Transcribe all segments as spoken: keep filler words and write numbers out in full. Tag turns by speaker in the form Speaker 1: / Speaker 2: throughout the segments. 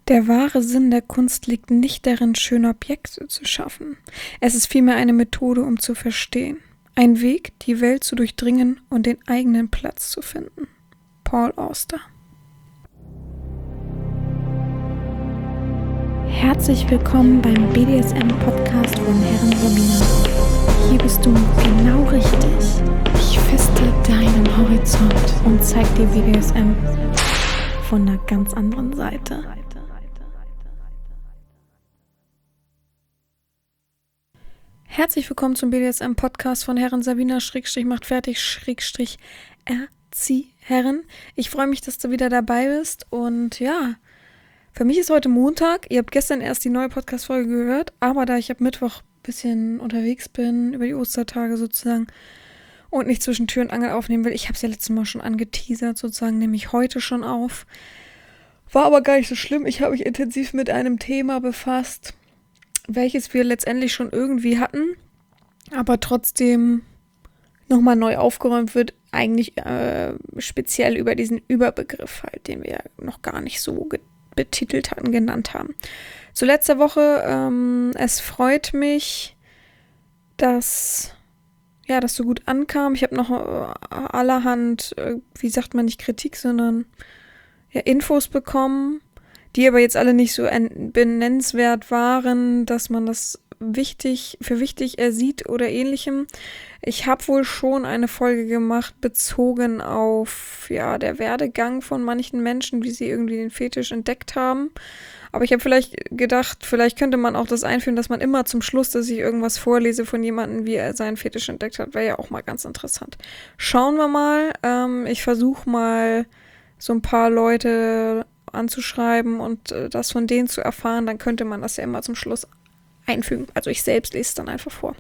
Speaker 1: Der wahre Sinn der Kunst liegt nicht darin, schöne Objekte zu schaffen. Es ist vielmehr eine Methode, um zu verstehen. Ein Weg, die Welt zu durchdringen und den eigenen Platz zu finden. Paul Auster.
Speaker 2: Herzlich willkommen beim B D S M-Podcast von Herren Sabina. Hier bist du genau richtig. Ich feste deinen Horizont und zeig dir B D S M von einer ganz anderen Seite.
Speaker 1: Herzlich willkommen zum B D S M-Podcast von Herren Sabina, Schrägstrich macht fertig, Schrägstrich Erziehherren. Ich freue mich, dass du wieder dabei bist und ja, für mich ist heute Montag. Ihr habt gestern erst die neue Podcast-Folge gehört, aber da ich ab Mittwoch ein bisschen unterwegs bin, über die Ostertage sozusagen, und nicht zwischen Tür und Angel aufnehmen will, ich habe es ja letztes Mal schon angeteasert sozusagen, nehme ich heute schon auf. War aber gar nicht so schlimm. Ich habe mich intensiv mit einem Thema befasst, welches wir letztendlich schon irgendwie hatten, aber trotzdem nochmal neu aufgeräumt wird, eigentlich äh, speziell über diesen Überbegriff halt, den wir noch gar nicht so ge- betitelt hatten, genannt haben. Zu letzter Woche, ähm, es freut mich, dass ja, das so gut ankam. Ich habe noch äh, allerhand, äh, wie sagt man, nicht Kritik, sondern ja, Infos bekommen, die aber jetzt alle nicht so en- benennenswert waren, dass man das wichtig für wichtig ersieht oder ähnlichem. Ich habe wohl schon eine Folge gemacht, bezogen auf ja der Werdegang von manchen Menschen, wie sie irgendwie den Fetisch entdeckt haben. Aber ich habe vielleicht gedacht, vielleicht könnte man auch das einführen, dass man immer zum Schluss, dass ich irgendwas vorlese von jemandem, wie er seinen Fetisch entdeckt hat, wäre ja auch mal ganz interessant. Schauen wir mal. Ähm, ich versuche mal so ein paar Leute anzuschreiben und äh, das von denen zu erfahren. Dann könnte man das ja immer zum Schluss einfügen. Also ich selbst lese es dann einfach vor.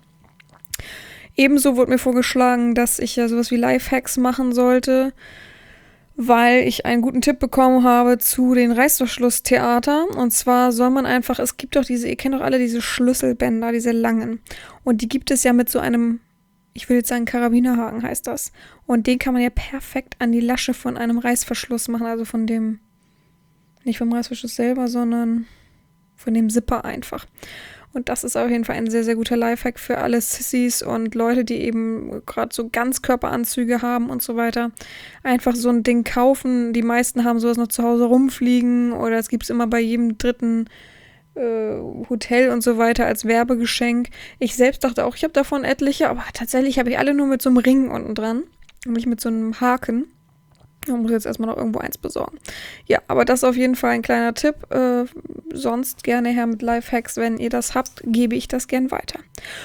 Speaker 1: Ebenso wurde mir vorgeschlagen, dass ich ja sowas wie Lifehacks machen sollte, weil ich einen guten Tipp bekommen habe zu den Reißverschlusstheater. Und zwar soll man einfach, es gibt doch diese, ihr kennt doch alle diese Schlüsselbänder, diese langen. Und die gibt es ja mit so einem, ich will jetzt sagen Karabinerhaken heißt das. Und den kann man ja perfekt an die Lasche von einem Reißverschluss machen, also von dem, nicht vom Reißverschluss selber, sondern von dem Zipper einfach. Und das ist auf jeden Fall ein sehr, sehr guter Lifehack für alle Sissies und Leute, die eben gerade so Ganzkörperanzüge haben und so weiter. Einfach so ein Ding kaufen. Die meisten haben sowas noch zu Hause rumfliegen oder es gibt es immer bei jedem dritten äh, Hotel und so weiter als Werbegeschenk. Ich selbst dachte auch, ich habe davon etliche, aber tatsächlich habe ich alle nur mit so einem Ring unten dran und nicht mit so einem Haken. Man muss jetzt erstmal noch irgendwo eins besorgen. Ja, aber das ist auf jeden Fall ein kleiner Tipp. Äh, sonst gerne her mit Lifehacks. Wenn ihr das habt, gebe ich das gern weiter.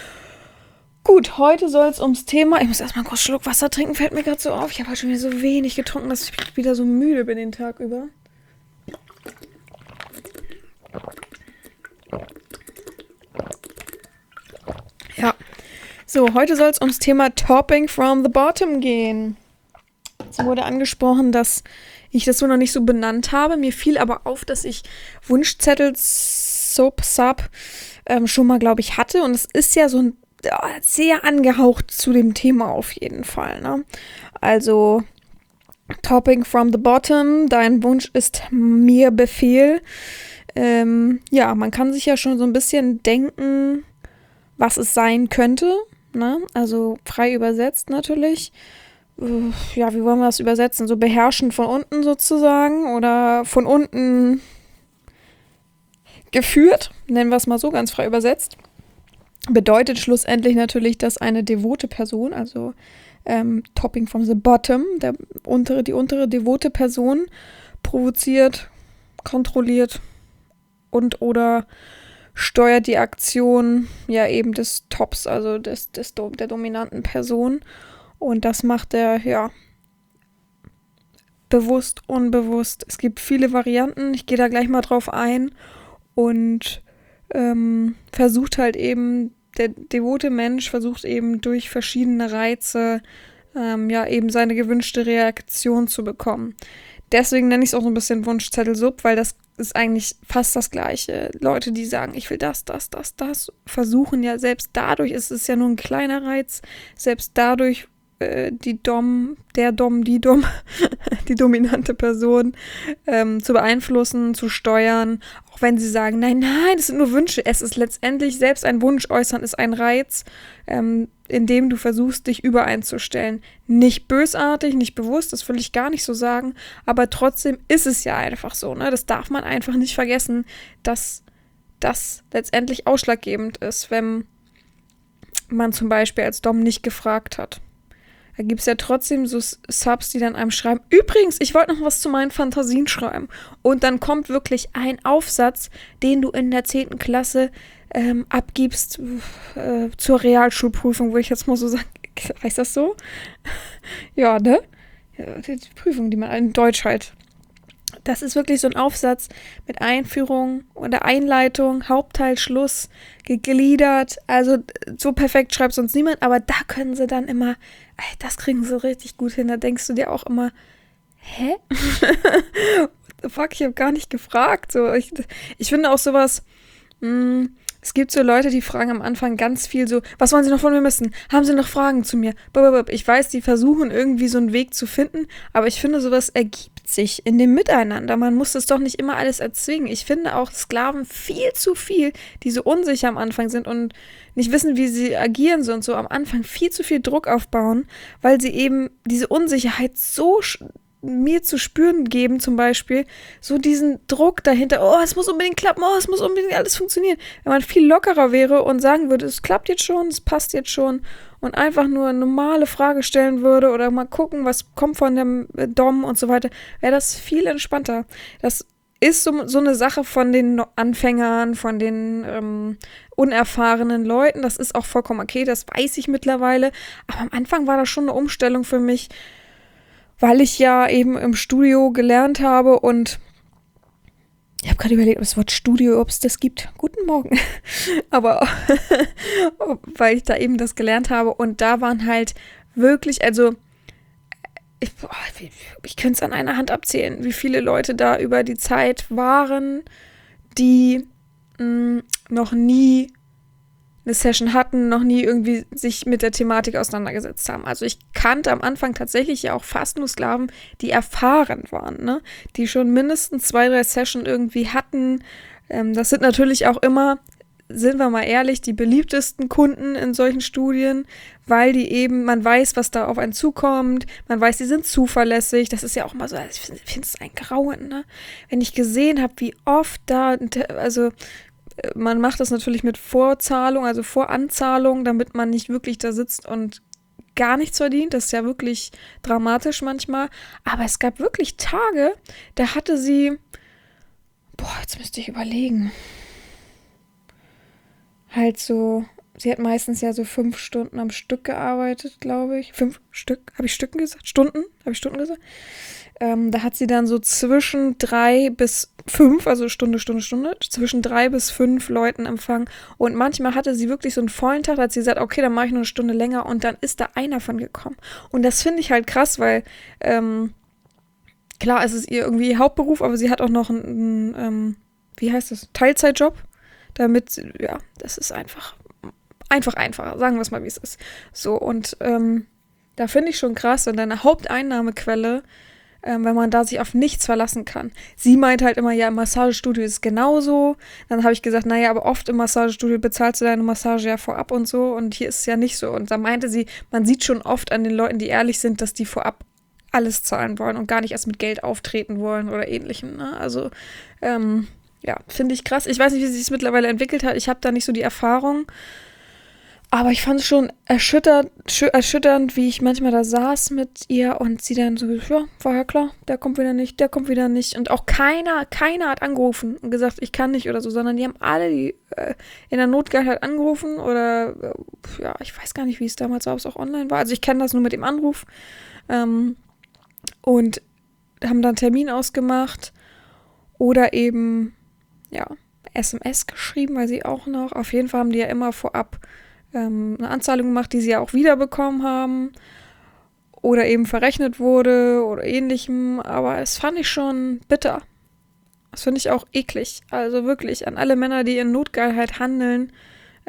Speaker 1: Gut, heute soll es ums Thema... Ich muss erstmal einen kurzen Schluck Wasser trinken, fällt mir gerade so auf. Ich habe heute schon wieder so wenig getrunken, dass ich wieder so müde bin den Tag über. Ja, so, heute soll es ums Thema Topping from the Bottom gehen. Es wurde angesprochen, dass ich das so noch nicht so benannt habe. Mir fiel aber auf, dass ich Wunschzettel Sub Sub ähm, schon mal, glaube ich, hatte. Und es ist ja so ein ja, sehr angehaucht zu dem Thema auf jeden Fall. Ne? Also Topping from the Bottom, dein Wunsch ist mir Befehl. Ähm, ja, man kann sich ja schon so ein bisschen denken, was es sein könnte. Ne? Also frei übersetzt natürlich. Ja, wie wollen wir das übersetzen? So beherrschend von unten sozusagen oder von unten geführt, nennen wir es mal so, ganz frei übersetzt. Bedeutet schlussendlich natürlich, dass eine devote Person, also ähm, Topping from the Bottom, der untere, die untere devote Person provoziert, kontrolliert und oder steuert die Aktion ja eben des Tops, also des, des der dominanten Person. Und das macht er, ja, bewusst, unbewusst. Es gibt viele Varianten. Ich gehe da gleich mal drauf ein. Und ähm, versucht halt eben, der devote Mensch versucht eben durch verschiedene Reize, ähm, ja, eben seine gewünschte Reaktion zu bekommen. Deswegen nenne ich es auch so ein bisschen Wunschzettel-Sub, weil das ist eigentlich fast das Gleiche. Leute, die sagen, ich will das, das, das, das, versuchen ja selbst dadurch, ist es ja nur ein kleiner Reiz, selbst dadurch äh, die Dom, der Dom, die Dom, die dominante Person ähm, zu beeinflussen, zu steuern, auch wenn sie sagen, nein, nein, das sind nur Wünsche. Es ist letztendlich, selbst ein Wunsch äußern ist ein Reiz, ähm, in dem du versuchst, dich übereinzustellen. Nicht bösartig, nicht bewusst, das will ich gar nicht so sagen, aber trotzdem ist es ja einfach so, ne? Das darf man einfach nicht vergessen, dass das letztendlich ausschlaggebend ist, wenn man zum Beispiel als Dom nicht gefragt hat. Da gibt es ja trotzdem so Subs, die dann einem schreiben, übrigens, ich wollte noch was zu meinen Fantasien schreiben. Und dann kommt wirklich ein Aufsatz, den du in der zehnten Klasse ähm, abgibst äh, zur Realschulprüfung, wo ich jetzt mal so sage, heißt das so? Ja, ne? Die Prüfung, die man in Deutsch halt. Das ist wirklich so ein Aufsatz mit Einführung oder Einleitung, Hauptteil, Schluss, gegliedert. Also so perfekt schreibt sonst niemand, aber da können sie dann immer, ey, das kriegen sie richtig gut hin. Da denkst du dir auch immer, hä? What the fuck, ich habe gar nicht gefragt. So, ich, ich finde auch sowas, mh, es gibt so Leute, die fragen am Anfang ganz viel so, was wollen Sie noch von mir wissen? Haben Sie noch Fragen zu mir? Ich weiß, die versuchen irgendwie so einen Weg zu finden, aber ich finde, sowas ergibt sich in dem Miteinander. Man muss das doch nicht immer alles erzwingen. Ich finde auch Sklaven viel zu viel, die so unsicher am Anfang sind und nicht wissen, wie sie agieren sollen, so am Anfang viel zu viel Druck aufbauen, weil sie eben diese Unsicherheit so mir zu spüren geben, zum Beispiel, so diesen Druck dahinter, oh, es muss unbedingt klappen, oh, es muss unbedingt alles funktionieren. Wenn man viel lockerer wäre und sagen würde, es klappt jetzt schon, es passt jetzt schon und einfach nur eine normale Frage stellen würde oder mal gucken, was kommt von dem Dom und so weiter, wäre das viel entspannter. Das ist so, so eine Sache von den Anfängern, von den ähm, unerfahrenen Leuten, das ist auch vollkommen okay, das weiß ich mittlerweile, aber am Anfang war das schon eine Umstellung für mich, weil ich ja eben im Studio gelernt habe und ich habe gerade überlegt, ob das Wort Studio, ob es das gibt. Guten Morgen. Aber weil ich da eben das gelernt habe und da waren halt wirklich, also ich, ich, ich könnte es an einer Hand abzählen, wie viele Leute da über die Zeit waren, die mh, noch nie eine Session hatten, noch nie irgendwie sich mit der Thematik auseinandergesetzt haben. Also ich kannte am Anfang tatsächlich ja auch fast nur Sklaven, die erfahren waren, ne? Die schon mindestens zwei, drei Sessions irgendwie hatten. Ähm, das sind natürlich auch immer, sind wir mal ehrlich, die beliebtesten Kunden in solchen Studien, weil die eben, man weiß, was da auf einen zukommt, man weiß, die sind zuverlässig. Das ist ja auch mal so, ich finde es ein Grauen, ne? Wenn ich gesehen habe, wie oft da, also man macht das natürlich mit Vorzahlung, also Voranzahlung, damit man nicht wirklich da sitzt und gar nichts verdient. Das ist ja wirklich dramatisch manchmal. Aber es gab wirklich Tage, da hatte sie, boah, jetzt müsste ich überlegen. Halt so, sie hat meistens ja so fünf Stunden am Stück gearbeitet, glaube ich. Fünf Stück, habe ich Stücken gesagt? Stunden? Habe ich Stunden gesagt? Ähm, da hat sie dann so zwischen drei bis fünf, also Stunde, Stunde, Stunde, zwischen drei bis fünf Leuten empfangen. Und manchmal hatte sie wirklich so einen vollen Tag, da hat sie gesagt, okay, dann mache ich nur eine Stunde länger und dann ist da einer von gekommen. Und das finde ich halt krass, weil ähm, klar, es ist ihr irgendwie Hauptberuf, aber sie hat auch noch einen, einen ähm, wie heißt das, Teilzeitjob, damit, ja, das ist einfach, einfach einfacher, sagen wir es mal, wie es ist. So, und ähm, da finde ich schon krass, wenn deine Haupteinnahmequelle, Ähm, wenn man da sich auf nichts verlassen kann. Sie meint halt immer, ja, im Massagestudio ist es genauso. Dann habe ich gesagt, naja, aber oft im Massagestudio bezahlst du deine Massage ja vorab und so und hier ist es ja nicht so. Und da meinte sie, man sieht schon oft an den Leuten, die ehrlich sind, dass die vorab alles zahlen wollen und gar nicht erst mit Geld auftreten wollen oder ähnlichem. Ne? Also, ähm, ja, finde ich krass. Ich weiß nicht, wie sich es mittlerweile entwickelt hat. Ich habe da nicht so die Erfahrung. Aber ich fand es schon erschütternd, erschütternd, wie ich manchmal da saß mit ihr und sie dann so, ja, war ja klar, der kommt wieder nicht, der kommt wieder nicht. Und auch keiner, keiner hat angerufen und gesagt, ich kann nicht oder so, sondern die haben alle die äh, in der Notgeilheit angerufen oder, äh, ja, ich weiß gar nicht, wie es damals war, ob es auch online war. Also ich kenne das nur mit dem Anruf. Ähm, und haben dann einen Termin ausgemacht oder eben, ja, S M S geschrieben, weil sie auch noch, auf jeden Fall haben die ja immer vorab eine Anzahlung gemacht, die sie ja auch wiederbekommen haben oder eben verrechnet wurde oder ähnlichem, aber es fand ich schon bitter. Das finde ich auch eklig. Also wirklich, an alle Männer, die in Notgeilheit handeln,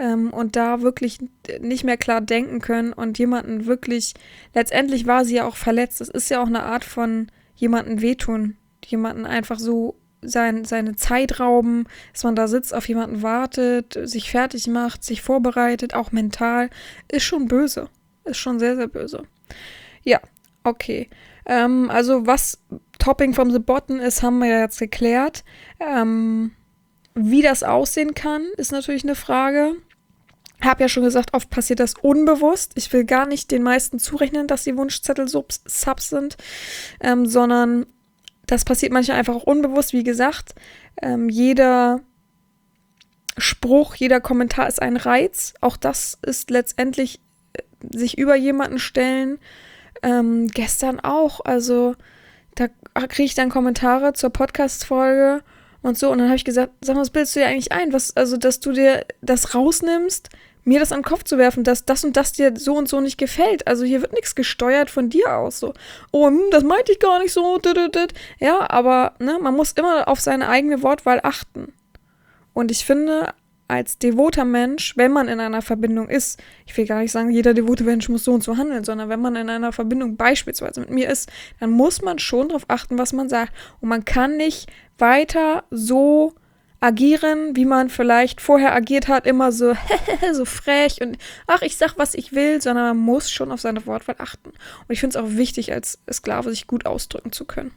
Speaker 1: ähm, und da wirklich nicht mehr klar denken können und jemanden wirklich, letztendlich war sie ja auch verletzt. Das ist ja auch eine Art von jemanden wehtun, jemanden einfach so sein, seine Zeit rauben, dass man da sitzt, auf jemanden wartet, sich fertig macht, sich vorbereitet, auch mental, ist schon böse. Ist schon sehr, sehr böse. Ja, okay. Ähm, also was Topping from the Bottom ist, haben wir ja jetzt geklärt. Ähm, wie das aussehen kann, ist natürlich eine Frage. Ich habe ja schon gesagt, oft passiert das unbewusst. Ich will gar nicht den meisten zurechnen, dass die Wunschzettel Subs, Subs sind, ähm, sondern das passiert manchmal einfach auch unbewusst. Wie gesagt, ähm, jeder Spruch, jeder Kommentar ist ein Reiz. Auch das ist letztendlich äh, sich über jemanden stellen. Ähm, gestern auch, also da kriege ich dann Kommentare zur Podcast-Folge und so und dann habe ich gesagt, sag mal, was bildest du dir eigentlich ein? Was, also, dass du dir das rausnimmst, mir das an den Kopf zu werfen, dass das und das dir so und so nicht gefällt. Also hier wird nichts gesteuert von dir aus, so, oh, hm, das meinte ich gar nicht so, ja, aber ne, man muss immer auf seine eigene Wortwahl achten. Und ich finde, als devoter Mensch, wenn man in einer Verbindung ist, ich will gar nicht sagen, jeder devote Mensch muss so und so handeln, sondern wenn man in einer Verbindung beispielsweise mit mir ist, dann muss man schon darauf achten, was man sagt. Und man kann nicht weiter so agieren, wie man vielleicht vorher agiert hat, immer so so frech und ach, ich sag, was ich will, sondern man muss schon auf seine Wortwahl achten. Und ich finde es auch wichtig, als Sklave sich gut ausdrücken zu können.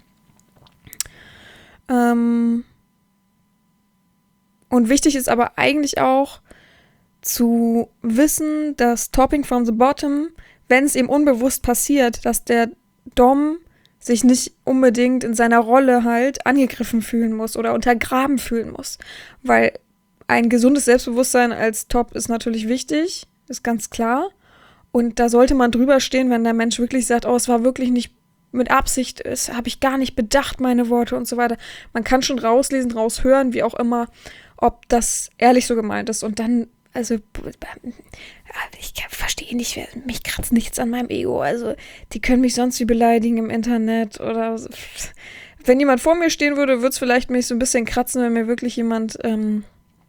Speaker 1: Ähm... Und wichtig ist aber eigentlich auch zu wissen, dass Topping from the Bottom, wenn es eben unbewusst passiert, dass der Dom sich nicht unbedingt in seiner Rolle halt angegriffen fühlen muss oder untergraben fühlen muss. Weil ein gesundes Selbstbewusstsein als Top ist natürlich wichtig, ist ganz klar. Und da sollte man drüber stehen, wenn der Mensch wirklich sagt, oh, es war wirklich nicht mit Absicht, es habe ich gar nicht bedacht, meine Worte und so weiter. Man kann schon rauslesen, raushören, wie auch immer, ob das ehrlich so gemeint ist. Und dann, also, ich verstehe nicht, mich kratzt nichts an meinem Ego. Also, die können mich sonst wie beleidigen im Internet oder so. Wenn jemand vor mir stehen würde, würde es vielleicht mich so ein bisschen kratzen, wenn mir wirklich jemand ähm,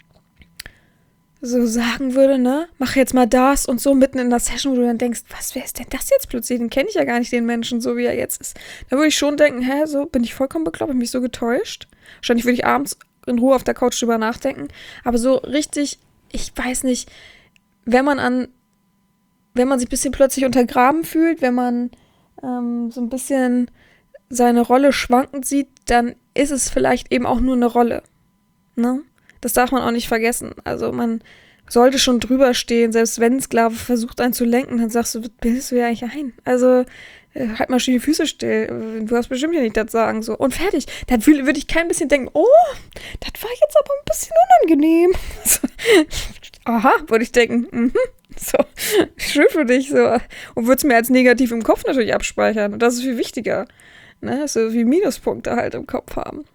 Speaker 1: so sagen würde, ne, mach jetzt mal das und so mitten in der Session, wo du dann denkst, was, wer ist denn das jetzt plötzlich? Den kenne ich ja gar nicht, den Menschen, so wie er jetzt ist. Da würde ich schon denken, hä, so, bin ich vollkommen bekloppt, bin ich mich so getäuscht? Wahrscheinlich würde ich abends in Ruhe auf der Couch drüber nachdenken. Aber so richtig, ich weiß nicht, wenn man an, wenn man sich ein bisschen plötzlich untergraben fühlt, wenn man ähm, so ein bisschen seine Rolle schwankend sieht, dann ist es vielleicht eben auch nur eine Rolle. Ne? Das darf man auch nicht vergessen. Also man sollte schon drüber stehen, selbst wenn ein Sklave versucht, einen zu lenken, dann sagst du, was bildest du ja eigentlich ein? Also halt mal schön die Füße still. Du hast bestimmt ja nicht das sagen. So. Und fertig. Dann würde ich kein bisschen denken, oh, das war jetzt aber ein bisschen unangenehm. So. Aha, würde ich denken. Mhm. So, schön für dich. So. Und würde es mir als negativ im Kopf natürlich abspeichern. Und das ist viel wichtiger. Ne? So wie Minuspunkte halt im Kopf haben.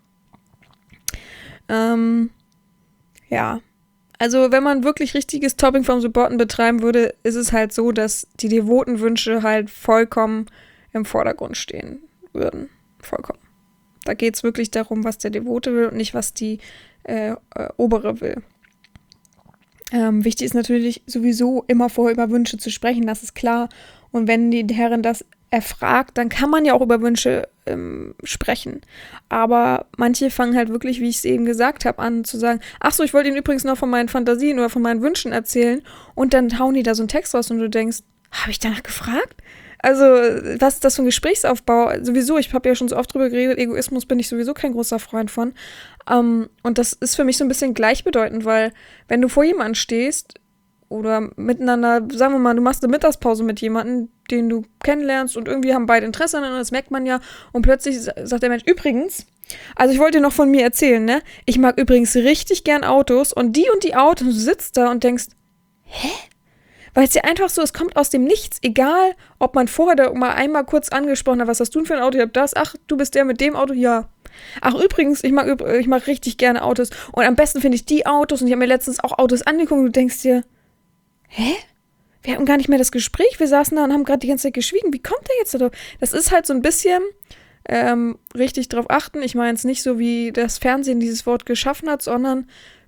Speaker 1: Ähm, ja. Also wenn man wirklich richtiges Topping from the Bottom betreiben würde, ist es halt so, dass die devoten Wünsche halt vollkommen im Vordergrund stehen würden. Vollkommen. Da geht es wirklich darum, was der Devote will und nicht, was die äh, äh, Obere will. Ähm, wichtig ist natürlich sowieso immer vorher über Wünsche zu sprechen, das ist klar. Und wenn die Herrin das erfragt, dann kann man ja auch über Wünsche ähm, sprechen. Aber manche fangen halt wirklich, wie ich es eben gesagt habe, an zu sagen, ach so, ich wollte Ihnen übrigens noch von meinen Fantasien oder von meinen Wünschen erzählen. Und dann hauen die da so einen Text raus und du denkst, habe ich danach gefragt? Also, was ist das für ein Gesprächsaufbau? Sowieso, ich habe ja schon so oft drüber geredet, Egoismus bin ich sowieso kein großer Freund von. Um, und das ist für mich so ein bisschen gleichbedeutend, weil wenn du vor jemandem stehst oder miteinander, sagen wir mal, du machst eine Mittagspause mit jemandem, den du kennenlernst und irgendwie haben beide Interesse aneinander, das merkt man ja. Und plötzlich sagt der Mensch, übrigens, also ich wollte dir noch von mir erzählen, ne? Ich mag übrigens richtig gern Autos und die und die Autos, und du sitzt da und denkst, hä? Weil es ja einfach so, es kommt aus dem Nichts, egal, ob man vorher da mal einmal kurz angesprochen hat, was hast du denn für ein Auto, ich hab das, ach, du bist der mit dem Auto, ja. Ach, übrigens, ich mag, ich mag richtig gerne Autos und am besten finde ich die Autos und ich habe mir letztens auch Autos angeguckt und du denkst dir, hä? Wir hatten gar nicht mehr das Gespräch, wir saßen da und haben gerade die ganze Zeit geschwiegen, wie kommt der jetzt da? Das ist halt so ein bisschen ähm, richtig drauf achten, ich meine es nicht so, wie das Fernsehen dieses Wort geschaffen hat, sondern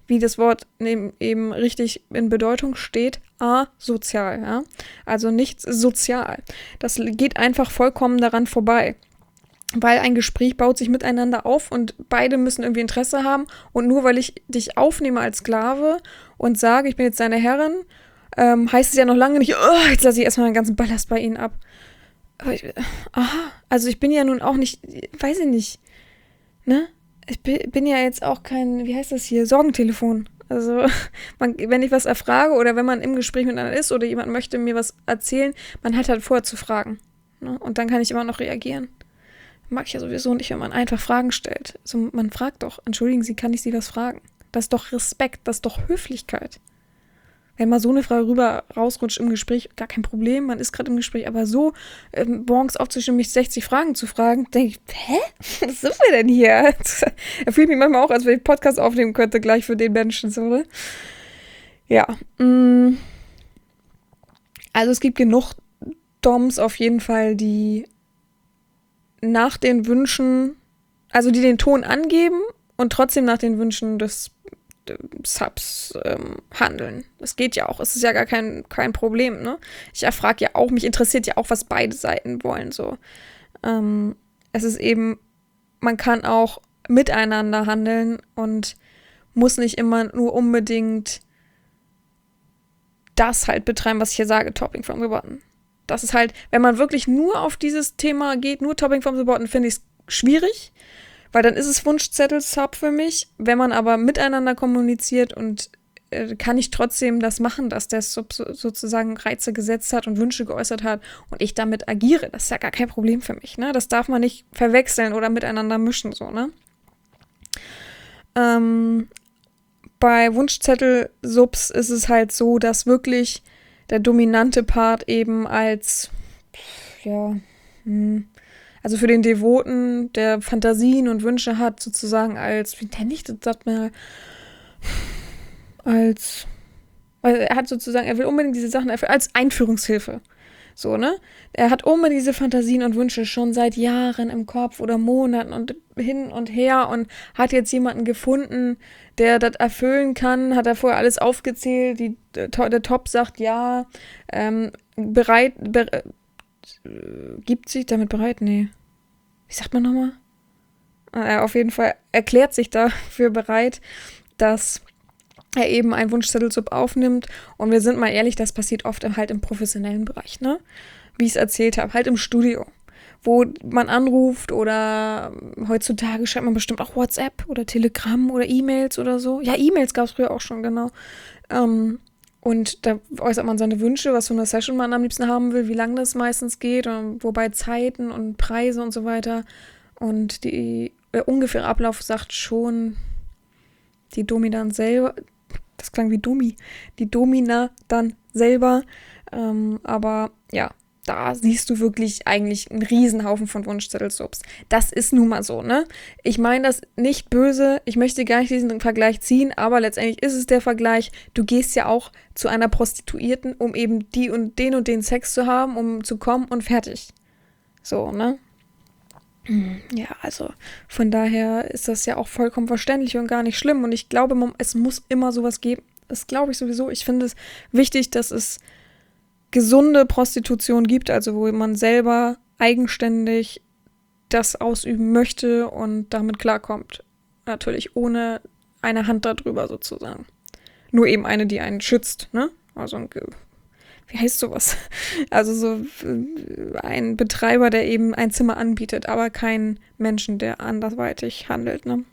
Speaker 1: wie das Wort eben richtig in Bedeutung steht, asozial, ja. Also nicht sozial. Das geht einfach vollkommen daran vorbei. Weil ein Gespräch baut sich miteinander auf und beide müssen irgendwie Interesse haben. Und nur weil ich dich aufnehme als Sklave und sage, ich bin jetzt deine Herrin, ähm, heißt es ja noch lange nicht, oh, jetzt lasse ich erstmal meinen ganzen Ballast bei ihnen ab. Aber ich, aha, also ich bin ja nun auch nicht, weiß ich nicht, ne? Ich bin ja jetzt auch kein, wie heißt das hier, Sorgentelefon. Also man, wenn ich was erfrage oder wenn man im Gespräch miteinander ist oder jemand möchte mir was erzählen, man hat halt vorher zu fragen. Ne? Und dann kann ich immer noch reagieren. Mag ich ja sowieso nicht, wenn man einfach Fragen stellt. Also man fragt doch, entschuldigen Sie, kann ich Sie was fragen? Das ist doch Respekt, das ist doch Höflichkeit. Wenn mal so eine Frage rüber rausrutscht im Gespräch, gar kein Problem, man ist gerade im Gespräch, aber so ähm, morgens aufzustehen, mich sechzig Fragen zu fragen, denke ich, hä? Was sind wir denn hier? Er fühlt mich manchmal auch, als wenn ich einen Podcast aufnehmen könnte, gleich für den Menschen, so, oder? Ja. Mh. Also es gibt genug Doms auf jeden Fall, die nach den Wünschen, also die den Ton angeben und trotzdem nach den Wünschen des Subs ähm, handeln. Das geht ja auch. Es ist ja gar kein, kein Problem, ne? Ich erfrage ja auch, mich interessiert ja auch, was beide Seiten wollen, so. Ähm, es ist eben, man kann auch miteinander handeln und muss nicht immer nur unbedingt das halt betreiben, was ich hier sage, Topping from the Bottom. Das ist halt, wenn man wirklich nur auf dieses Thema geht, nur Topping from the Bottom, finde ich es schwierig. Weil dann ist es Wunschzettel-Sub für mich. Wenn man aber miteinander kommuniziert und äh, kann ich trotzdem das machen, dass der Sub so, sozusagen Reize gesetzt hat und Wünsche geäußert hat und ich damit agiere. Das ist ja gar kein Problem für mich, ne? Das darf man nicht verwechseln oder miteinander mischen, so, ne? Ähm, bei Wunschzettel-Subs ist es halt so, dass wirklich der dominante Part eben als, ja, hm, also für den Devoten, der Fantasien und Wünsche hat, sozusagen als, wie nenne ich das, sagt man, als, weil er hat sozusagen, er will unbedingt diese Sachen erfüllen, als Einführungshilfe. So, ne? Er hat unbedingt diese Fantasien und Wünsche schon seit Jahren im Kopf oder Monaten und hin und her und hat jetzt jemanden gefunden, der das erfüllen kann, hat er vorher alles aufgezählt, die, der, der Top sagt ja, ähm, bereit, bereit, gibt sich damit bereit? Nee. Wie sagt man nochmal? Äh, auf jeden Fall erklärt sich dafür bereit, dass er eben einen Wunschzettel-Sub aufnimmt. Und wir sind mal ehrlich, das passiert oft halt im professionellen Bereich, ne? Wie ich es erzählt habe, halt im Studio. Wo man anruft oder heutzutage schreibt man bestimmt auch WhatsApp oder Telegram oder E-Mails oder so. Ja, E-Mails gab es früher auch schon, genau. Ähm, Und da äußert man seine Wünsche, was für eine Session man am liebsten haben will, wie lange das meistens geht, und wobei Zeiten und Preise und so weiter. Und die, der ungefähre Ablauf sagt schon die Domina dann selber, das klang wie Domi, die Domina dann selber. Ähm, aber ja, da siehst du wirklich eigentlich einen Riesenhaufen von Wunschzettel-Subs. Das ist nun mal so, ne? Ich meine das nicht böse, ich möchte gar nicht diesen Vergleich ziehen, aber letztendlich ist es der Vergleich, du gehst ja auch zu einer Prostituierten, um eben die und den und den Sex zu haben, um zu kommen und fertig. So, ne? Ja, also von daher ist das ja auch vollkommen verständlich und gar nicht schlimm. Und ich glaube, es muss immer sowas geben. Das glaube ich sowieso. Ich finde es wichtig, dass es gesunde Prostitution gibt, also wo man selber eigenständig das ausüben möchte und damit klarkommt. Natürlich ohne eine Hand darüber sozusagen. Nur eben eine, die einen schützt, ne? Also ein, wie heißt sowas? Also so ein Betreiber, der eben ein Zimmer anbietet, aber kein Menschen, der anderweitig handelt, ne?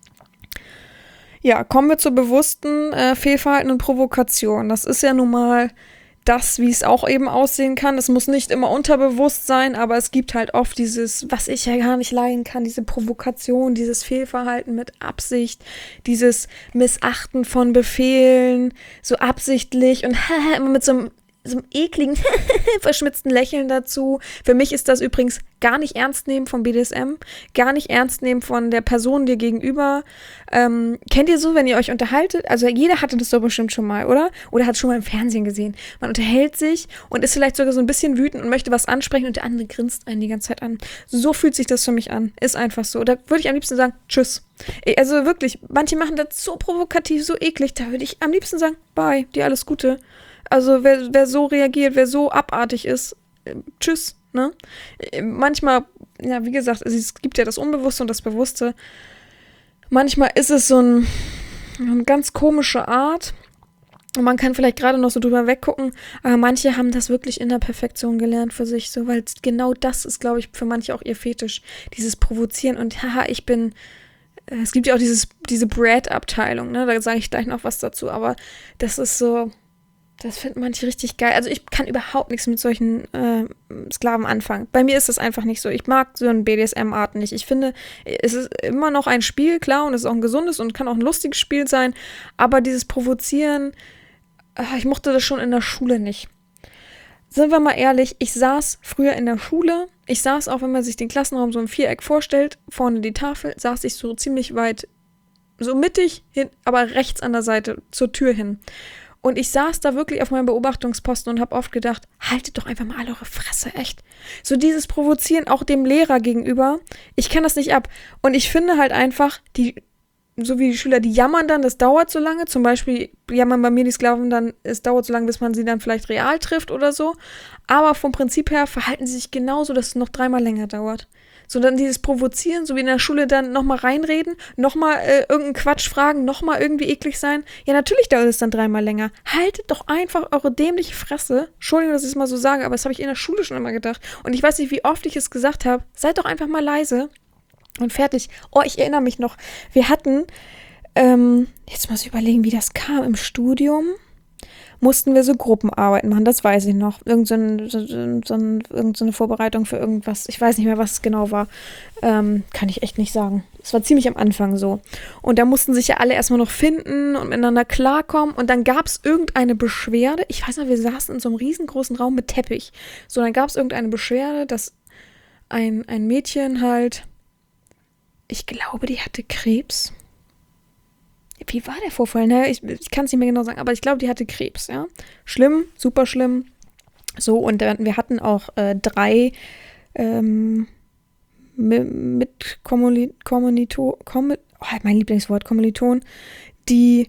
Speaker 1: Ja, kommen wir zur bewussten äh, Fehlverhalten und Provokation. Das ist ja nun mal das, wie es auch eben aussehen kann. Es muss nicht immer unterbewusst sein, aber es gibt halt oft dieses, was ich ja gar nicht leiden kann, diese Provokation, dieses Fehlverhalten mit Absicht, dieses Missachten von Befehlen, so absichtlich und immer mit so einem so einem ekligen, verschmitzten Lächeln dazu. Für mich ist das übrigens gar nicht ernst nehmen vom B D S M, gar nicht ernst nehmen von der Person dir gegenüber. Ähm, kennt ihr so, wenn ihr euch unterhaltet? Also jeder hatte das doch bestimmt schon mal, oder? Oder hat es schon mal im Fernsehen gesehen. Man unterhält sich und ist vielleicht sogar so ein bisschen wütend und möchte was ansprechen und der andere grinst einen die ganze Zeit an. So fühlt sich das für mich an. Ist einfach so. Da würde ich am liebsten sagen, tschüss. Also wirklich, manche machen das so provokativ, so eklig. Da würde ich am liebsten sagen, bye, dir alles Gute. Also wer, wer so reagiert, wer so abartig ist, äh, tschüss, ne? Äh, manchmal, ja, wie gesagt, also es gibt ja das Unbewusste und das Bewusste. Manchmal ist es so ein, eine ganz komische Art. Und man kann vielleicht gerade noch so drüber weggucken, aber manche haben das wirklich in der Perfektion gelernt für sich, so, weil genau das ist, glaube ich, für manche auch ihr Fetisch. Dieses Provozieren und haha, ich bin. Es gibt ja auch dieses, diese Brad-Abteilung, ne? Da sage ich gleich noch was dazu, aber das ist so. Das finden manche richtig geil. Also ich kann überhaupt nichts mit solchen äh, Sklaven anfangen. Bei mir ist das einfach nicht so. Ich mag so eine B D S M-Art nicht. Ich finde, es ist immer noch ein Spiel, klar, und es ist auch ein gesundes und kann auch ein lustiges Spiel sein. Aber dieses Provozieren, äh, ich mochte das schon in der Schule nicht. Sind wir mal ehrlich, ich saß früher in der Schule. Ich saß auch, wenn man sich den Klassenraum so im Viereck vorstellt, vorne die Tafel, saß ich so ziemlich weit, so mittig hin, aber rechts an der Seite zur Tür hin. Und ich saß da wirklich auf meinem Beobachtungsposten und habe oft gedacht, haltet doch einfach mal alle eure Fresse, echt. So dieses Provozieren auch dem Lehrer gegenüber, ich kann das nicht ab. Und ich finde halt einfach, die, so wie die Schüler, die jammern dann, das dauert so lange. Zum Beispiel jammern bei mir die Sklaven dann, es dauert so lange, bis man sie dann vielleicht real trifft oder so. Aber vom Prinzip her verhalten sie sich genauso, dass es noch dreimal länger dauert. So dann dieses Provozieren, so wie in der Schule dann nochmal reinreden, nochmal äh, irgendeinen Quatsch fragen, nochmal irgendwie eklig sein. Ja, natürlich dauert es dann dreimal länger. Haltet doch einfach eure dämliche Fresse. Entschuldigung, dass ich es mal so sage, aber das habe ich in der Schule schon immer gedacht. Und ich weiß nicht, wie oft ich es gesagt habe. Seid doch einfach mal leise und fertig. Oh, ich erinnere mich noch. Wir hatten, ähm, jetzt muss ich überlegen, wie das kam im Studium. Mussten wir so Gruppenarbeiten machen, das weiß ich noch. Irgend so, ein, so, so, ein, irgend so eine Vorbereitung für irgendwas. Ich weiß nicht mehr, was es genau war. Ähm, kann ich echt nicht sagen. Es war ziemlich am Anfang so. Und da mussten sich ja alle erstmal noch finden und miteinander klarkommen. Und dann gab es irgendeine Beschwerde. Ich weiß noch, wir saßen in so einem riesengroßen Raum mit Teppich. So, dann gab es irgendeine Beschwerde, dass ein, ein Mädchen halt, ich glaube, die hatte Krebs. Wie war der Vorfall? Ne? Ich, ich kann es nicht mehr genau sagen, aber ich glaube, die hatte Krebs, ja. Schlimm, super schlimm. So, und äh, wir hatten auch äh, drei ähm, mit Kommilitonen, Kommil oh, mein Lieblingswort, Kommilitonen, die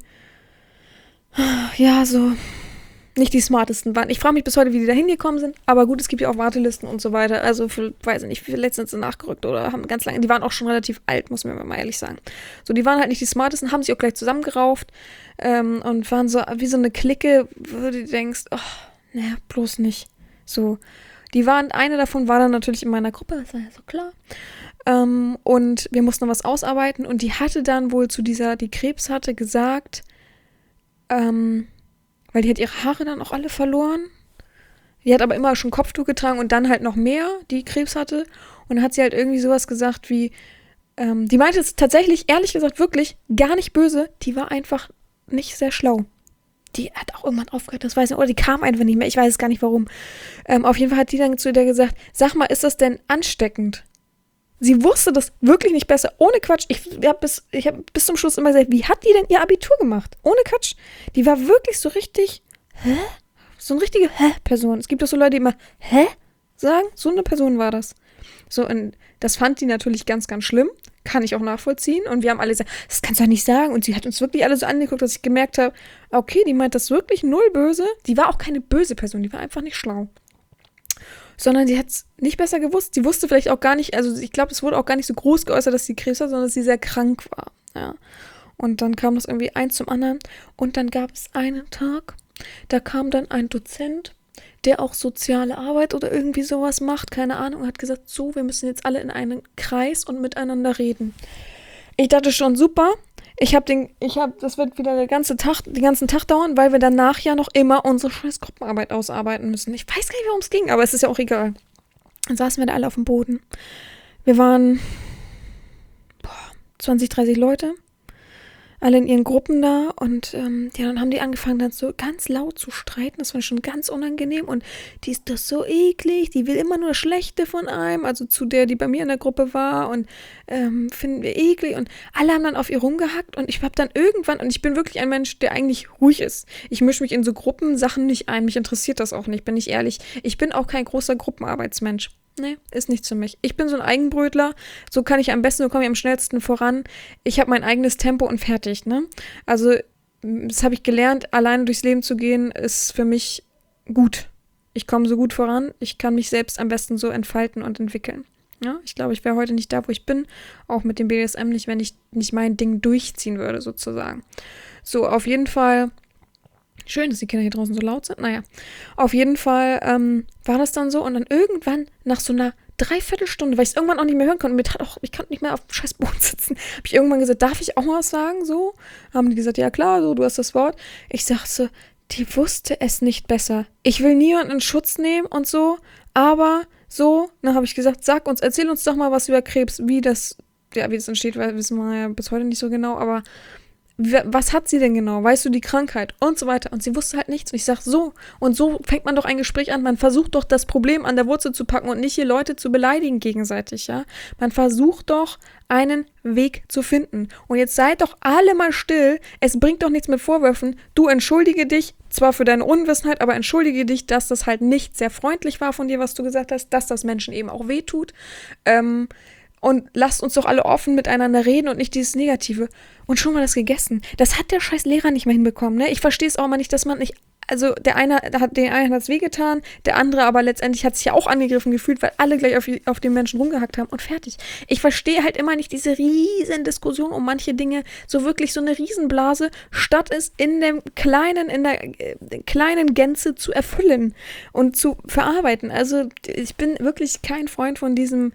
Speaker 1: ja so nicht die smartesten waren. Ich frage mich bis heute, wie die da hingekommen sind, aber gut, es gibt ja auch Wartelisten und so weiter. Also, für, weiß ich nicht, wie viele letztens sind nachgerückt oder haben ganz lange, die waren auch schon relativ alt, muss man mal ehrlich sagen. So, die waren halt nicht die smartesten, haben sich auch gleich zusammengerauft ähm, und waren so wie so eine Clique, wo du denkst, oh, naja, bloß nicht. So, die waren, eine davon war dann natürlich in meiner Gruppe, das war ja so klar. Ähm, und wir mussten noch was ausarbeiten und die hatte dann wohl zu dieser, die Krebs hatte, gesagt, ähm, weil die hat ihre Haare dann auch alle verloren. Die hat aber immer schon Kopftuch getragen und dann halt noch mehr, die Krebs hatte. Und dann hat sie halt irgendwie sowas gesagt wie, ähm, die meinte es tatsächlich, ehrlich gesagt, wirklich gar nicht böse. Die war einfach nicht sehr schlau. Die hat auch irgendwann aufgehört, das weiß ich nicht. Oder die kam einfach nicht mehr, ich weiß es gar nicht warum. Ähm, auf jeden Fall hat die dann zu der gesagt, sag mal, ist das denn ansteckend? Sie wusste das wirklich nicht besser. Ohne Quatsch. Ich habe bis, ich hab bis zum Schluss immer gesagt, wie hat die denn ihr Abitur gemacht? Ohne Quatsch. Die war wirklich so richtig, hä? So eine richtige Hä-Person. Es gibt doch so Leute, die immer Hä? sagen. So eine Person war das. So, und das fand die natürlich ganz, ganz schlimm. Kann ich auch nachvollziehen. Und wir haben alle gesagt, das kannst du ja nicht sagen. Und sie hat uns wirklich alle so angeguckt, dass ich gemerkt habe, okay, die meint das wirklich null böse. Die war auch keine böse Person. Die war einfach nicht schlau. Sondern sie hat es nicht besser gewusst. Sie wusste vielleicht auch gar nicht, also ich glaube, es wurde auch gar nicht so groß geäußert, dass sie Krebs hat, sondern dass sie sehr krank war. Ja. Und dann kam das irgendwie eins zum anderen. Und dann gab es einen Tag, da kam dann ein Dozent, der auch soziale Arbeit oder irgendwie sowas macht, keine Ahnung, hat gesagt, so, wir müssen jetzt alle in einen Kreis und miteinander reden. Ich dachte schon, super. Ich habe den, ich habe, das wird wieder der ganze Tag, den ganzen Tag dauern, weil wir danach ja noch immer unsere scheiß Gruppenarbeit ausarbeiten müssen. Ich weiß gar nicht, worum es ging, aber es ist ja auch egal. Dann saßen wir da alle auf dem Boden. Wir waren boah, zwanzig, dreißig Leute. alle in ihren Gruppen da und ähm, ja, dann haben die angefangen dann so ganz laut zu streiten, das war schon ganz unangenehm und die ist das so eklig, die will immer nur das Schlechte von einem, also zu der, die bei mir in der Gruppe war und ähm, finden wir eklig und alle haben dann auf ihr rumgehackt und ich habe dann irgendwann, und ich bin wirklich ein Mensch, der eigentlich ruhig ist, ich mische mich in so Gruppensachen nicht ein, mich interessiert das auch nicht, bin ich ehrlich, ich bin auch kein großer Gruppenarbeitsmensch. Nee, ist nichts für mich. Ich bin so ein Eigenbrötler, so kann ich am besten, so komme ich am schnellsten voran. Ich habe mein eigenes Tempo und fertig, ne? Also, das habe ich gelernt, alleine durchs Leben zu gehen, ist für mich gut. Ich komme so gut voran, ich kann mich selbst am besten so entfalten und entwickeln. Ja, ich glaube, ich wäre heute nicht da, wo ich bin, auch mit dem B D S M nicht, wenn ich nicht mein Ding durchziehen würde, sozusagen. So, auf jeden Fall. Schön, dass die Kinder hier draußen so laut sind. Naja, auf jeden Fall ähm, war das dann so. Und dann irgendwann, nach so einer Dreiviertelstunde, weil ich es irgendwann auch nicht mehr hören konnte, mir tat auch, ich konnte nicht mehr auf dem scheiß Boden sitzen, habe ich irgendwann gesagt, darf ich auch mal was sagen? So, haben die gesagt, ja klar, so, du hast das Wort. Ich sagte so, die wusste es nicht besser. Ich will niemanden in Schutz nehmen und so, aber so, dann habe ich gesagt, sag uns, erzähl uns doch mal was über Krebs, wie das, ja, wie das entsteht, weil wissen wir ja bis heute nicht so genau, aber was hat sie denn genau? Weißt du die Krankheit? Und so weiter. Und sie wusste halt nichts. Und ich sag so. Und so fängt man doch ein Gespräch an. Man versucht doch, das Problem an der Wurzel zu packen und nicht hier Leute zu beleidigen gegenseitig, ja. Man versucht doch, einen Weg zu finden. Und jetzt seid doch alle mal still. Es bringt doch nichts mit Vorwürfen. Du entschuldige dich, zwar für deine Unwissenheit, aber entschuldige dich, dass das halt nicht sehr freundlich war von dir, was du gesagt hast, dass das Menschen eben auch wehtut. Ähm, Und lasst uns doch alle offen miteinander reden und nicht dieses Negative. Und schon mal das gegessen. Das hat der scheiß Lehrer nicht mehr hinbekommen, ne? Ich verstehe es auch mal nicht, dass man nicht, also der eine hat, den einen hat es wehgetan, der andere aber letztendlich hat sich ja auch angegriffen gefühlt, weil alle gleich auf, auf den Menschen rumgehackt haben und fertig. Ich verstehe halt immer nicht diese riesen Diskussion um manche Dinge, so wirklich so eine Riesenblase, statt es in dem kleinen, in der äh, kleinen Gänze zu erfüllen und zu verarbeiten. Also ich bin wirklich kein Freund von diesem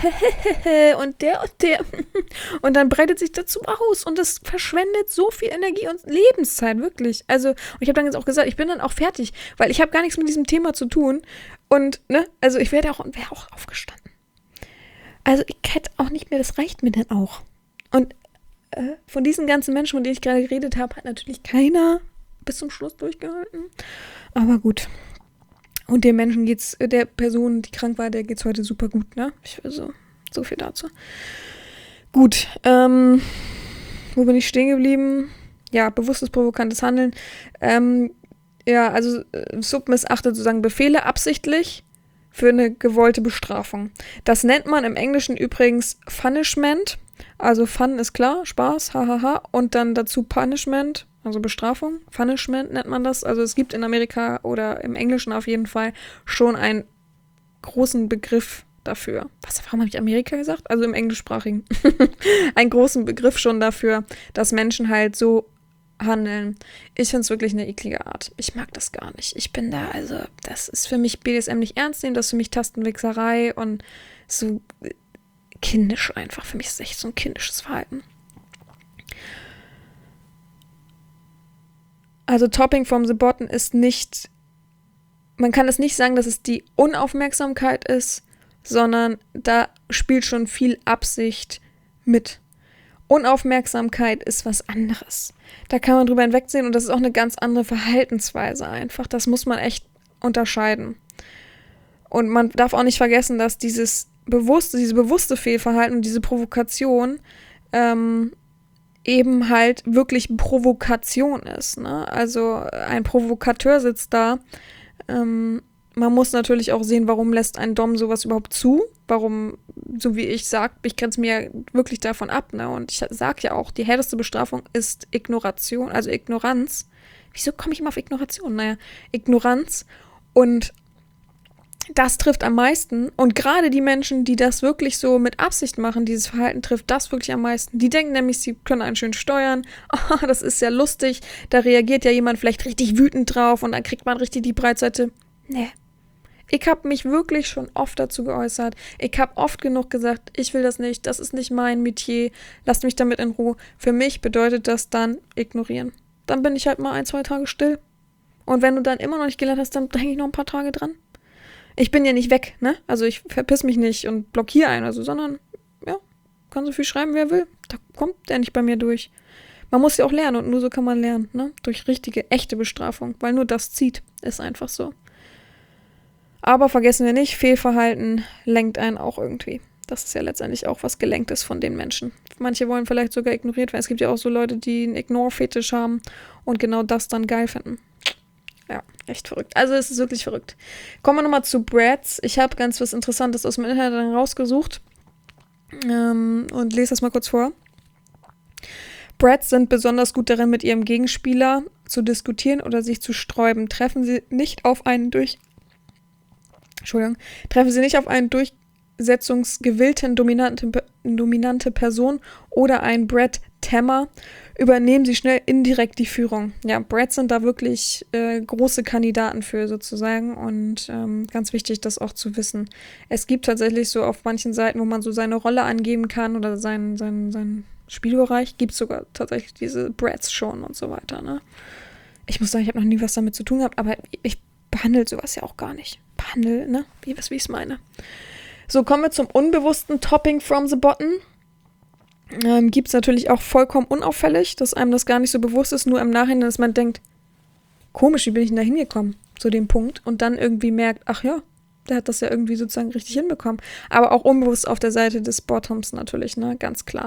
Speaker 1: und der und der und dann breitet sich dazu aus und das verschwendet so viel Energie und Lebenszeit, wirklich. Also, und ich habe dann jetzt auch gesagt, ich bin dann auch fertig, weil ich habe gar nichts mit diesem Thema zu tun und, ne, also ich wäre auch, wär auch aufgestanden. Also ich hätte auch nicht mehr, das reicht mir dann auch. Und äh, von diesen ganzen Menschen, von denen ich gerade geredet habe, hat natürlich keiner bis zum Schluss durchgehalten. Aber gut. Und dem Menschen geht's, der Person, die krank war, der geht's heute super gut, ne? Ich, also, so viel dazu. Gut, ähm, wo bin ich stehen geblieben? Ja, bewusstes, provokantes Handeln. Ähm, ja, also äh, Sub missachtet sozusagen Befehle absichtlich für eine gewollte Bestrafung. Das nennt man im Englischen übrigens Punishment. Also Fun ist klar, Spaß, hahaha. Und dann dazu Punishment, also Bestrafung. Punishment nennt man das. Also es gibt in Amerika oder im Englischen auf jeden Fall schon einen großen Begriff dafür. Was, warum habe ich Amerika gesagt? Also im Englischsprachigen. Einen großen Begriff schon dafür, dass Menschen halt so handeln. Ich finde es wirklich eine eklige Art. Ich mag das gar nicht. Ich bin da, also das ist für mich B D S M nicht ernst nehmen, das ist für mich Tastenwichserei und so kindisch einfach. Für mich ist es echt so ein kindisches Verhalten. Also Topping from the Bottom ist nicht, man kann es nicht sagen, dass es die Unaufmerksamkeit ist, sondern da spielt schon viel Absicht mit. Unaufmerksamkeit ist was anderes. Da kann man drüber hinwegsehen und das ist auch eine ganz andere Verhaltensweise einfach. Das muss man echt unterscheiden. Und man darf auch nicht vergessen, dass dieses bewusste, diese bewusste Fehlverhalten und diese Provokation ähm, eben halt wirklich Provokation ist, ne? Also ein Provokateur sitzt da. Ähm, man muss natürlich auch sehen, warum lässt ein Dom sowas überhaupt zu? Warum, so wie ich sag, ich grenze mir ja wirklich davon ab, ne? Und ich sag ja auch, die härteste Bestrafung ist Ignoration, also Ignoranz. Wieso komme ich immer auf Ignoration? Naja, Ignoranz. Und das trifft am meisten. Und gerade die Menschen, die das wirklich so mit Absicht machen, dieses Verhalten, trifft das wirklich am meisten. Die denken nämlich, sie können einen schön steuern. Oh, das ist ja lustig. Da reagiert ja jemand vielleicht richtig wütend drauf und dann kriegt man richtig die Breitseite. Nee. Ich habe mich wirklich schon oft dazu geäußert. Ich habe oft genug gesagt, ich will das nicht, das ist nicht mein Metier, lasst mich damit in Ruhe. Für mich bedeutet das dann ignorieren. Dann bin ich halt mal ein, zwei Tage still. Und wenn du dann immer noch nicht gelernt hast, dann hänge ich noch ein paar Tage dran. Ich bin ja nicht weg, ne? Also ich verpiss mich nicht und blockiere einen, also, sondern, ja, kann so viel schreiben, wer will. Da kommt der nicht bei mir durch. man muss ja auch lernen und nur so kann man lernen, ne? Durch richtige, echte Bestrafung, weil nur das zieht, ist einfach so. Aber vergessen wir nicht, Fehlverhalten lenkt einen auch irgendwie. Das ist ja letztendlich auch was Gelenktes von den Menschen. Manche wollen vielleicht sogar ignoriert werden. Es gibt ja auch so Leute, die einen Ignore-Fetisch haben und genau das dann geil finden. Ja, echt verrückt. Also es ist wirklich verrückt. Kommen wir nochmal zu Brads. Ich habe ganz was Interessantes aus dem Internet dann rausgesucht ähm, und lese das mal kurz vor. Brads sind besonders gut darin, mit ihrem Gegenspieler zu diskutieren oder sich zu sträuben. Treffen sie nicht auf einen durch Entschuldigung, treffen sie nicht auf einen durchsetzungsgewillten, dominante, dominante Person oder einen Brad-Tammer, übernehmen sie schnell indirekt die Führung. Ja, Brads sind da wirklich äh, große Kandidaten für sozusagen und ähm, ganz wichtig, das auch zu wissen. Es gibt tatsächlich so auf manchen Seiten, wo man so seine Rolle angeben kann oder seinen, seinen, seinen Spielbereich, gibt es sogar tatsächlich diese Brads schon und so weiter, ne? Ich muss sagen, ich habe noch nie was damit zu tun gehabt, aber ich behandle sowas ja auch gar nicht. Behandle, ne? Wie, was, wie ich es meine. So, kommen wir zum unbewussten Topping from the Bottom. Ähm, gibt es natürlich auch vollkommen unauffällig, dass einem das gar nicht so bewusst ist, nur im Nachhinein, dass man denkt, komisch, wie bin ich denn da hingekommen, zu dem Punkt, und dann irgendwie merkt, ach ja, der hat das ja irgendwie sozusagen richtig hinbekommen. Aber auch unbewusst auf der Seite des Bottoms natürlich, ne, ganz klar.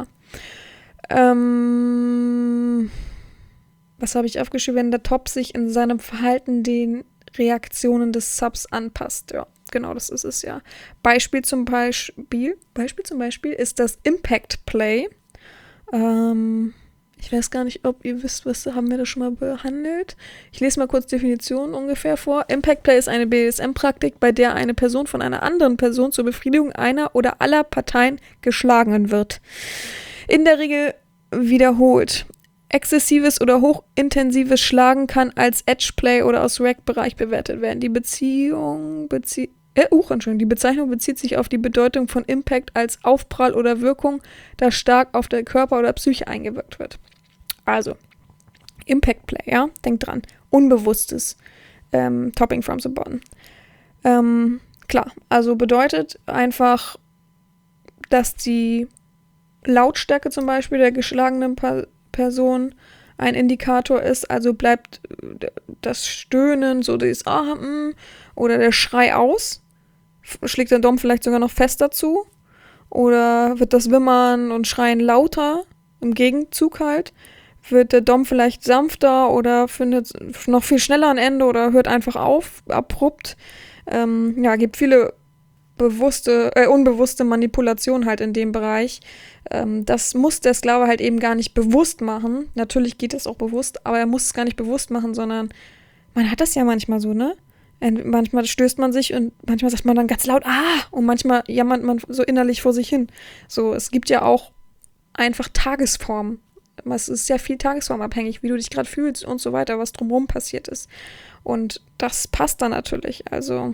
Speaker 1: Ähm, was habe ich aufgeschrieben? Wenn der Top sich in seinem Verhalten den Reaktionen des Subs anpasst. Ja, genau, das ist es ja. Beispiel zum Beispiel, Beispiel zum Beispiel ist das Impact Play. Ähm, ich weiß gar nicht, ob ihr wisst, was haben wir das schon mal behandelt. Ich lese mal kurz Definitionen ungefähr vor. Impact Play ist eine B D S M-Praktik, bei der eine Person von einer anderen Person zur Befriedigung einer oder aller Parteien geschlagen wird. In der Regel wiederholt. Exzessives oder hochintensives Schlagen kann als Edgeplay oder aus Rack-Bereich bewertet werden. Die Beziehung bezie- äh, uh, Entschuldigung, die Bezeichnung bezieht sich auf die Bedeutung von Impact als Aufprall oder Wirkung, das stark auf den Körper oder Psyche eingewirkt wird. Also, Impact Play, ja, denkt dran. Unbewusstes ähm, Topping from the Bottom. Ähm, klar, also bedeutet einfach, dass die Lautstärke zum Beispiel der geschlagenen pa- Person ein Indikator ist, also bleibt das Stöhnen, so das Ah, mm, oder der Schrei aus, schlägt der Dom vielleicht sogar noch fester zu, oder wird das Wimmern und Schreien lauter, im Gegenzug halt, wird der Dom vielleicht sanfter oder findet noch viel schneller ein Ende oder hört einfach auf, abrupt. Ähm, ja, gibt viele bewusste, äh, unbewusste Manipulation halt in dem Bereich. Ähm, das muss der Sklave halt eben gar nicht bewusst machen. Natürlich geht das auch bewusst, aber er muss es gar nicht bewusst machen, sondern man hat das ja manchmal so, ne? Und manchmal stößt man sich und manchmal sagt man dann ganz laut, ah, und manchmal jammert man so innerlich vor sich hin. So, es gibt ja auch einfach Tagesformen. Es ist ja viel tagesformabhängig, wie du dich gerade fühlst und so weiter, was drumherum passiert ist. Und das passt dann natürlich. Also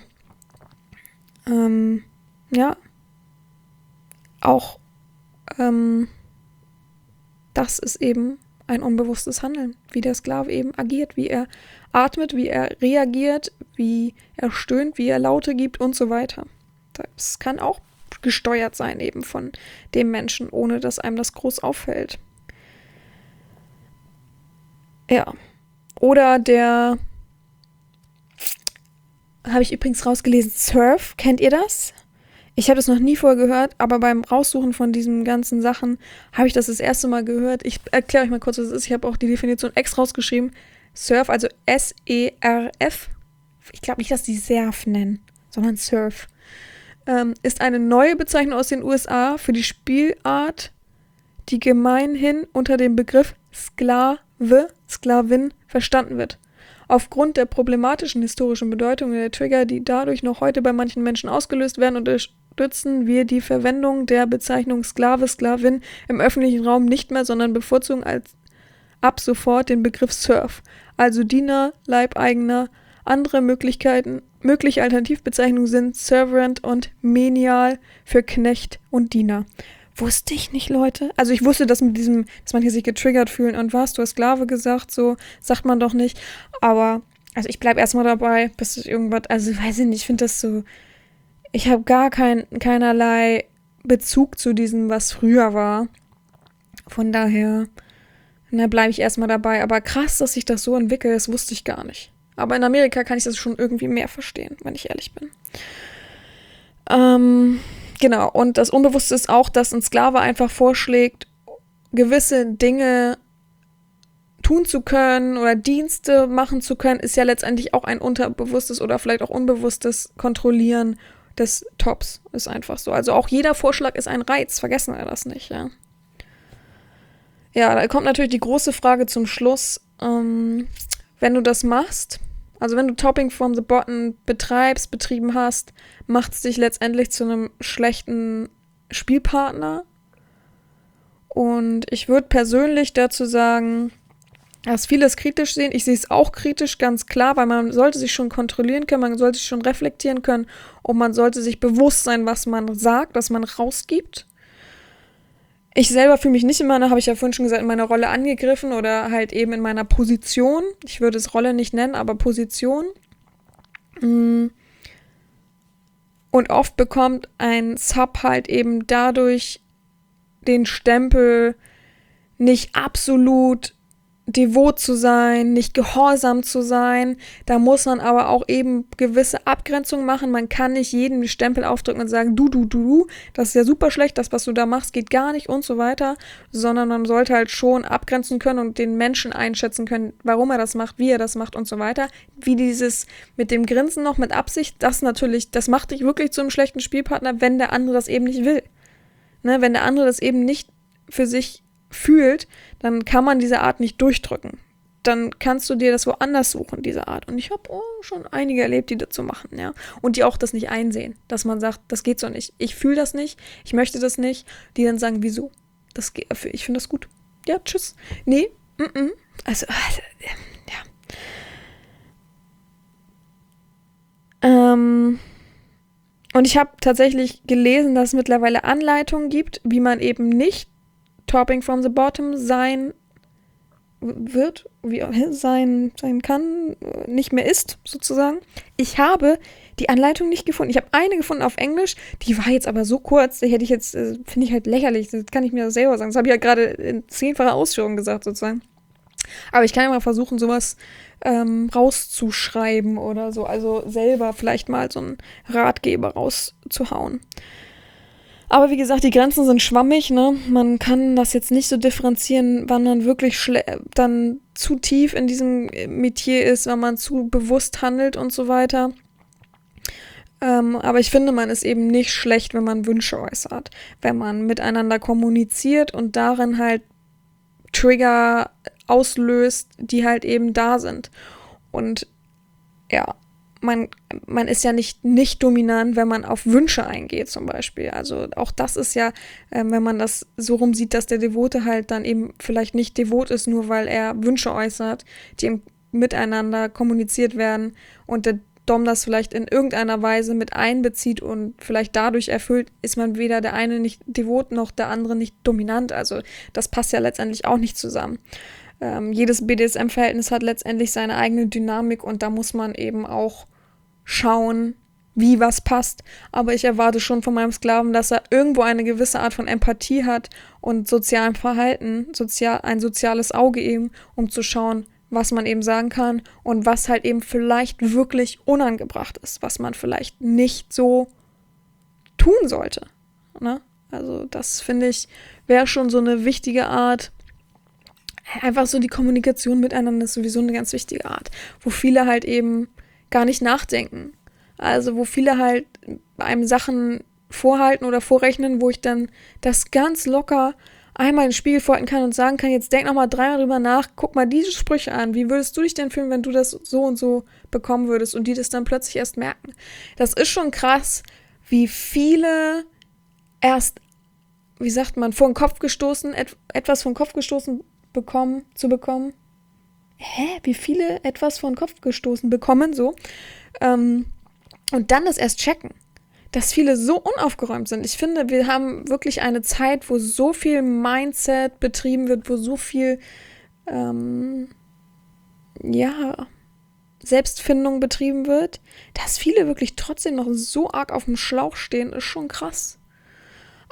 Speaker 1: Ähm, ja, auch ähm, das ist eben ein unbewusstes Handeln, wie der Sklave eben agiert, wie er atmet, wie er reagiert, wie er stöhnt, wie er Laute gibt und so weiter. Das kann auch gesteuert sein eben von dem Menschen, ohne dass einem das groß auffällt. Ja, oder der habe ich übrigens rausgelesen, Surf, kennt ihr das? Ich habe das noch nie vorher gehört, aber beim Raussuchen von diesen ganzen Sachen habe ich das das erste Mal gehört. Ich erkläre euch mal kurz, was es ist. Ich habe auch die Definition extra rausgeschrieben. Surf, also S E R F. Ich glaube nicht, dass die Surf nennen, sondern Surf. Ähm, ist eine neue Bezeichnung aus den U S A für die Spielart, die gemeinhin unter dem Begriff Sklave, Sklavin verstanden wird. Aufgrund der problematischen historischen Bedeutung der Trigger, die dadurch noch heute bei manchen Menschen ausgelöst werden, unterstützen wir die Verwendung der Bezeichnung Sklave, Sklavin im öffentlichen Raum nicht mehr, sondern bevorzugen als ab sofort den Begriff Serf, also Diener, Leibeigener. Andere Möglichkeiten, mögliche Alternativbezeichnungen sind Servant und Menial für Knecht und Diener. Wusste ich nicht, Leute. Also ich wusste, dass mit diesem, dass man hier sich getriggert fühlen und was, du hast Sklave gesagt, so sagt man doch nicht. Aber, also ich bleib erstmal dabei, bis es irgendwas, also weiß ich nicht, ich finde das so, ich habe gar kein, keinerlei Bezug zu diesem, was früher war. Von daher, Und da bleibe ich erstmal dabei. Aber krass, dass sich das so entwickelt, das wusste ich gar nicht. Aber in Amerika kann ich das schon irgendwie mehr verstehen, wenn ich ehrlich bin. Ähm, genau, und das Unbewusste ist auch, dass ein Sklave einfach vorschlägt, gewisse Dinge tun zu können oder Dienste machen zu können, ist ja letztendlich auch ein unterbewusstes oder vielleicht auch unbewusstes Kontrollieren des Tops. Ist einfach so. Also auch jeder Vorschlag ist ein Reiz, vergessen wir das nicht, ja. Ja, da kommt natürlich die große Frage zum Schluss, ähm, wenn du das machst, also wenn du Topping from the Bottom betreibst, betrieben hast, macht es dich letztendlich zu einem schlechten Spielpartner. Und ich würde persönlich dazu sagen, dass viele es kritisch sehen. Ich sehe es auch kritisch, ganz klar, weil man sollte sich schon kontrollieren können, man sollte sich schon reflektieren können und man sollte sich bewusst sein, was man sagt, was man rausgibt. Ich selber fühle mich nicht immer, da habe ich ja vorhin schon gesagt, in meiner Rolle angegriffen oder halt eben in meiner Position. Ich würde es Rolle nicht nennen, aber Position. Und oft bekommt ein Sub halt eben dadurch den Stempel, nicht absolut devot zu sein, nicht gehorsam zu sein. Da muss man aber auch eben gewisse Abgrenzungen machen. Man kann nicht jedem den Stempel aufdrücken und sagen, du, du, du, du, das ist ja super schlecht, das, was du da machst, geht gar nicht und so weiter, sondern man sollte halt schon abgrenzen können und den Menschen einschätzen können, warum er das macht, wie er das macht und so weiter. Wie dieses mit dem Grinsen noch mit Absicht, das natürlich, das macht dich wirklich zu einem schlechten Spielpartner, wenn der andere das eben nicht will. Ne, wenn der andere das eben nicht für sich fühlt, dann kann man diese Art nicht durchdrücken. Dann kannst du dir das woanders suchen, diese Art. Und ich habe oh, schon einige erlebt, die das so machen, ja. Und die auch das nicht einsehen, dass man sagt, das geht so nicht. Ich fühle das nicht, ich möchte das nicht. Die dann sagen, wieso? Das geht, ich finde das gut. Ja, tschüss. Nee, mm-mm. Also, ja. Ähm... Und ich habe tatsächlich gelesen, dass es mittlerweile Anleitungen gibt, wie man eben nicht Topping from the Bottom sein wird, wie sein, sein kann, nicht mehr ist, sozusagen. Ich habe die Anleitung nicht gefunden. Ich habe eine gefunden auf Englisch, die war jetzt aber so kurz, die hätte ich jetzt, finde ich halt lächerlich, das kann ich mir selber sagen. Das habe ich ja gerade in zehnfacher Ausführung gesagt, sozusagen. Aber ich kann ja mal versuchen, sowas ähm, rauszuschreiben oder so. Also selber vielleicht mal so einen Ratgeber rauszuhauen. Aber wie gesagt, die Grenzen sind schwammig, ne? Man kann das jetzt nicht so differenzieren, wann man wirklich schle- dann zu tief in diesem Metier ist, wenn man zu bewusst handelt und so weiter. Ähm, aber ich finde, man ist eben nicht schlecht, wenn man Wünsche äußert. Wenn man miteinander kommuniziert und darin halt Trigger auslöst, die halt eben da sind. Und ja, man, man ist ja nicht nicht dominant, wenn man auf Wünsche eingeht zum Beispiel. Also auch das ist ja, äh, wenn man das so rum sieht, dass der Devote halt dann eben vielleicht nicht devot ist, nur weil er Wünsche äußert, die im miteinander kommuniziert werden und der Dom das vielleicht in irgendeiner Weise mit einbezieht und vielleicht dadurch erfüllt, ist man weder der eine nicht devot noch der andere nicht dominant. Also das passt ja letztendlich auch nicht zusammen. Ähm, jedes B D S M-Verhältnis hat letztendlich seine eigene Dynamik und da muss man eben auch schauen, wie was passt. Aber ich erwarte schon von meinem Sklaven, dass er irgendwo eine gewisse Art von Empathie hat und sozialem Verhalten, sozial, ein soziales Auge eben, um zu schauen, was man eben sagen kann und was halt eben vielleicht wirklich unangebracht ist, was man vielleicht nicht so tun sollte. Ne? Also das, finde ich, wäre schon so eine wichtige Art. Einfach so die Kommunikation miteinander ist sowieso eine ganz wichtige Art, wo viele halt eben gar nicht nachdenken. Also wo viele halt einem Sachen vorhalten oder vorrechnen, wo ich dann das ganz locker einmal in den Spiegel vorhalten kann und sagen kann, jetzt denk nochmal dreimal drüber nach, guck mal diese Sprüche an, wie würdest du dich denn fühlen, wenn du das so und so bekommen würdest und die das dann plötzlich erst merken. Das ist schon krass, wie viele erst, wie sagt man, vor den Kopf gestoßen, et- etwas vor den Kopf gestoßen bekommen, zu bekommen. Hä? Wie viele etwas vor den Kopf gestoßen bekommen, so. Ähm, und dann das erst checken. Dass viele so unaufgeräumt sind. Ich finde, wir haben wirklich eine Zeit, wo so viel Mindset betrieben wird, wo so viel, ähm, ja, Selbstfindung betrieben wird, dass viele wirklich trotzdem noch so arg auf dem Schlauch stehen, ist schon krass.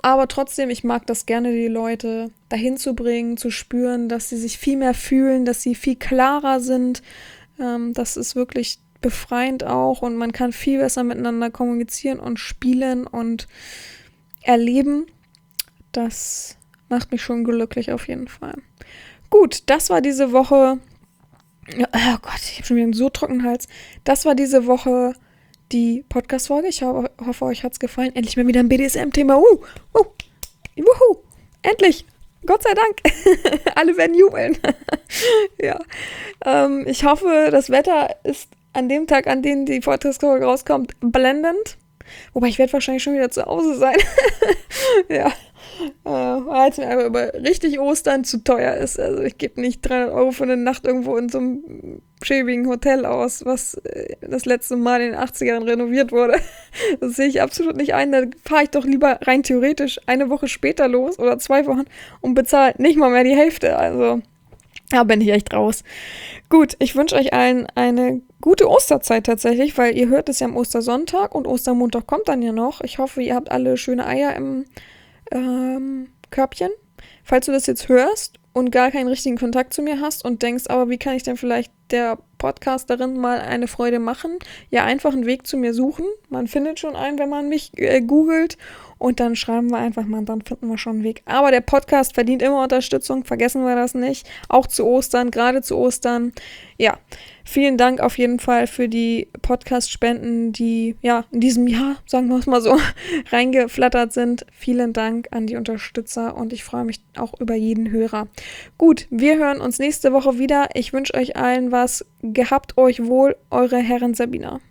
Speaker 1: Aber trotzdem, ich mag das gerne, die Leute dahin zu bringen, zu spüren, dass sie sich viel mehr fühlen, dass sie viel klarer sind. Ähm, das ist wirklich befreiend auch und man kann viel besser miteinander kommunizieren und spielen und erleben. Das macht mich schon glücklich auf jeden Fall. Gut, das war diese Woche. Oh Gott, ich habe schon wieder einen so trockenen Hals. Das war diese Woche die Podcast-Folge. Ich ho- hoffe, euch hat es gefallen. Endlich mal wieder ein B D S M-Thema. Uh, uh, wuhu, endlich. Gott sei Dank. Alle werden jubeln. Ja. Ähm, ich hoffe, das Wetter ist an dem Tag, an dem die Podcast-Folge rauskommt, blendend. Wobei, ich werde wahrscheinlich schon wieder zu Hause sein. Ja. Äh, weil es mir aber über richtig Ostern zu teuer ist. Also ich gebe nicht dreihundert Euro für eine Nacht irgendwo in so einem schäbigen Hotel aus, was äh, das letzte Mal in den achtzigern renoviert wurde. Das sehe ich absolut nicht ein. Da fahre ich doch lieber rein theoretisch eine Woche später los oder zwei Wochen und bezahle nicht mal mehr die Hälfte. Also da bin ich echt raus. Gut, ich wünsche euch allen eine gute Osterzeit tatsächlich, weil ihr hört es ja am Ostersonntag und Ostermontag kommt dann ja noch. Ich hoffe, ihr habt alle schöne Eier im ähm, Körbchen. Falls du das jetzt hörst und gar keinen richtigen Kontakt zu mir hast und denkst, aber wie kann ich denn vielleicht der Podcasterin mal eine Freude machen? Ja, einfach einen Weg zu mir suchen. Man findet schon einen, wenn man mich äh, googelt. Und dann schreiben wir einfach mal, dann finden wir schon einen Weg. Aber der Podcast verdient immer Unterstützung, vergessen wir das nicht. Auch zu Ostern, gerade zu Ostern. Ja, vielen Dank auf jeden Fall für die Podcast-Spenden, die ja in diesem Jahr, sagen wir es mal so, reingeflattert sind. Vielen Dank an die Unterstützer und ich freue mich auch über jeden Hörer. Gut, wir hören uns nächste Woche wieder. Ich wünsche euch allen was. Gehabt euch wohl, eure Herren Sabina.